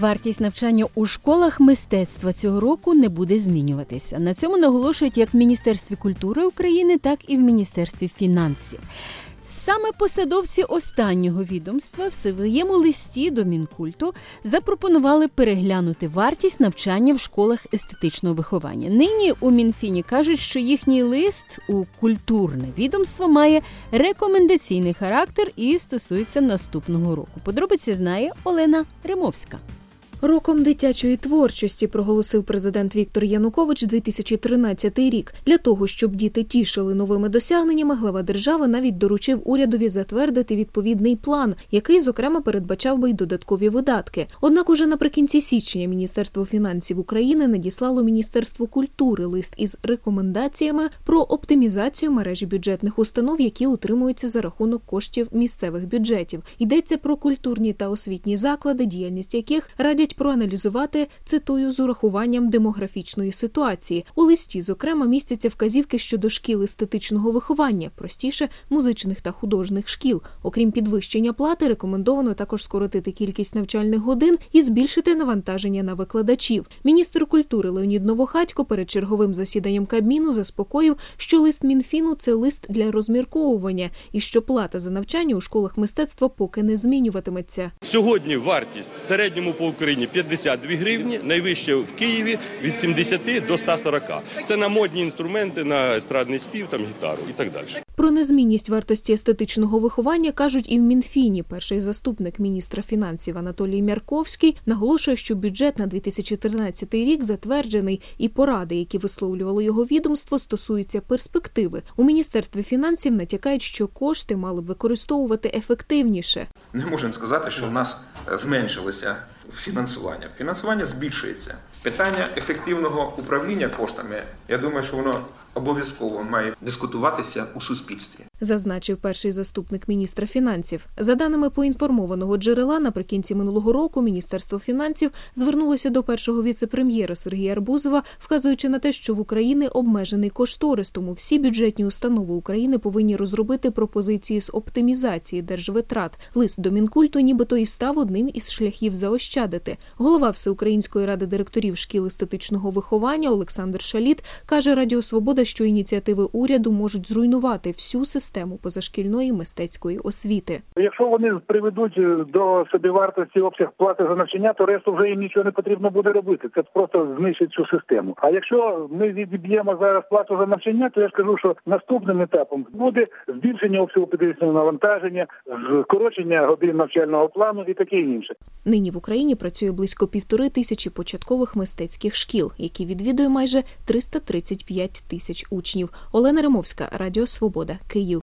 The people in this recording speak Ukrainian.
Вартість навчання у школах мистецтва цього року не буде змінюватися. На цьому наголошують як в Міністерстві культури України, так і в Міністерстві фінансів. Саме посадовці останнього відомства в своєму листі до Мінкульту запропонували переглянути вартість навчання в школах естетичного виховання. Нині у Мінфіні кажуть, що їхній лист у культурне відомство має рекомендаційний характер і стосується наступного року. Подробиці знає Олена Римовська. Роком дитячої творчості проголосив президент Віктор Янукович 2013 рік. Для того, щоб діти тішили новими досягненнями, глава держави навіть доручив урядові затвердити відповідний план, який, зокрема, передбачав би й додаткові видатки. Однак уже наприкінці січня Міністерство фінансів України надіслало Міністерству культури лист із рекомендаціями про оптимізацію мережі бюджетних установ, які утримуються за рахунок коштів місцевих бюджетів. Йдеться про культурні та освітні заклади, діяльність яких радять проаналізувати, цитую, з урахуванням демографічної ситуації. У листі, зокрема, містяться вказівки щодо шкіл естетичного виховання, простіше – музичних та художніх шкіл. Окрім підвищення плати, рекомендовано також скоротити кількість навчальних годин і збільшити навантаження на викладачів. Міністр культури Леонід Новохатько перед черговим засіданням Кабміну заспокоїв, що лист Мінфіну – це лист для розмірковування і що плата за навчання у школах мистецтва поки не змінюватиметься. Сьогодні вартість в середньому по Україні 52 гривні, найвище в Києві від 70 до 140. Це на модні інструменти, на естрадний спів, там гітару і так далі. Про незмінність вартості естетичного виховання кажуть і в Мінфіні. Перший заступник міністра фінансів Анатолій Мярковський наголошує, що бюджет на 2013 рік затверджений і поради, які висловлювало його відомство, стосуються перспективи. У Міністерстві фінансів натякають, що кошти мали б використовувати ефективніше. Не можемо сказати, що в нас зменшилося фінансування. Фінансування збільшується. Питання ефективного управління коштами, я думаю, що воно обов'язково має дискутуватися у суспільстві. Зазначив перший заступник міністра фінансів. За даними поінформованого джерела, наприкінці минулого року Міністерство фінансів звернулося до першого віце-прем'єра Сергія Арбузова, вказуючи на те, що в Україні обмежений кошторис, тому всі бюджетні установи України повинні розробити пропозиції з оптимізації держвитрат. Лист до Мінкульту нібито і став одним із шляхів заощадити. Голова Всеукраїнської ради директорів шкіл естетичного виховання Олександр Шаліт каже Радіо Свобода, що ініціативи уряду можуть зруйнувати всю систему позашкільної мистецької освіти. Якщо вони приведуть до собівартості обсяг плати за навчання, то решту вже їм нічого не потрібно буде робити. Це просто знищить цю систему. А якщо ми відіб'ємо зараз плату за навчання, то я скажу, що наступним етапом буде збільшення обсягу педагогічного навантаження, скорочення годин навчального плану і таке інше. Нині в Україні працює близько 1500 початкових мистецьких шкіл, які відвідує майже 335 тисяч учнів. Олена Римовська, Радіо Свобода, Київ.